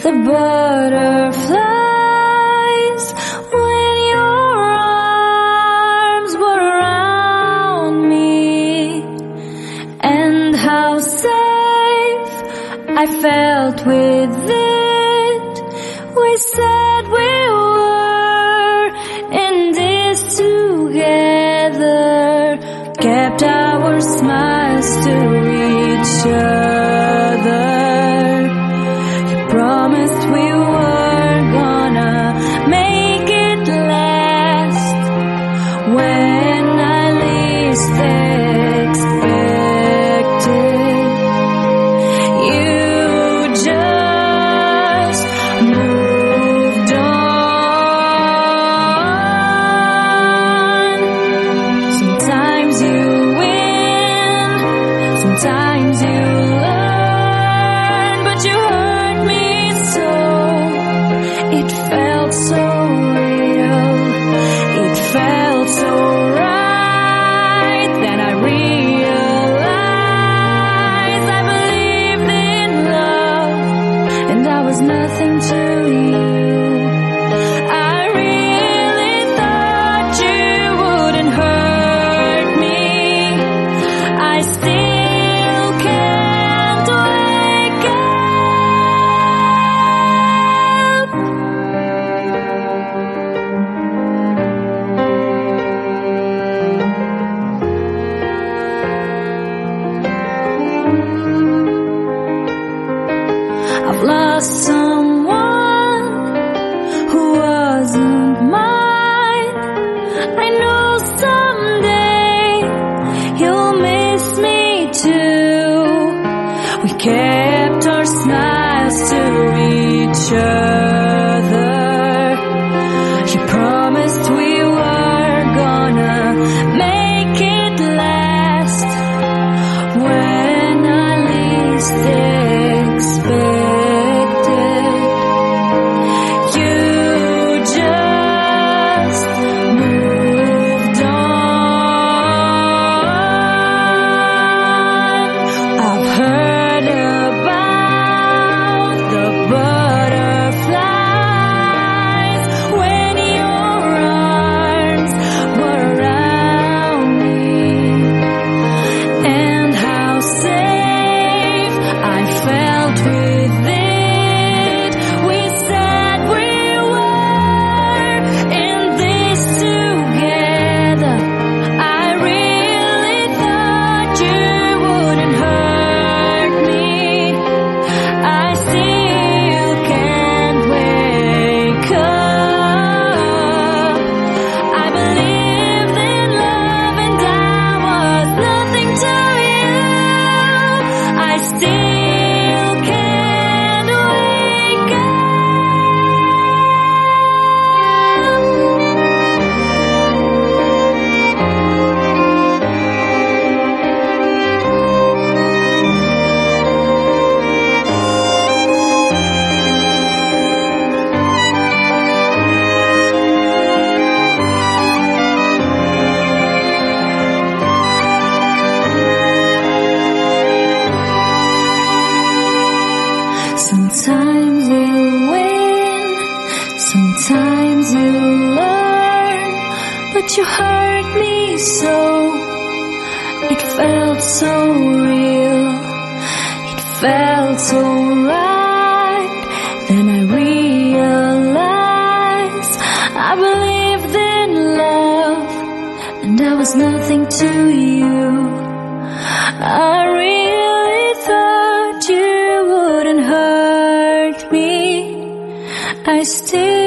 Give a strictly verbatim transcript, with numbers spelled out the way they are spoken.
the butterflies when your arms were around me, and how safe I felt with it. We said we were in this together, kept our smiles to each other. You promised we were gonna make it last when I least expected. You just moved on. Sometimes you win, sometimes you learn, but you hurt me so. It felt so real, it felt so right. Then I realized I believed in love, and I was nothing to you. I really thought you wouldn't hurt me. I still can't wake up. I've lost someone who wasn't mine. I know someday you'll miss me too. We kept our smiles to each other. You promised we were gonna make it last when I least expected. You just moved on. I've heard about the butterflies when your arms were around me, and how safe I felt with it. We said we were in this together. I really thought you wouldn't hurt me. I still can't wake up. I believed in love, and I was nothing to you. I still can't wake up. Sometimes you win, sometimes you learn, but you hurt me so. It felt so real, it felt so right. Then I realized I believed in love, and I was nothing to you. I really thought you wouldn't hurt me. I still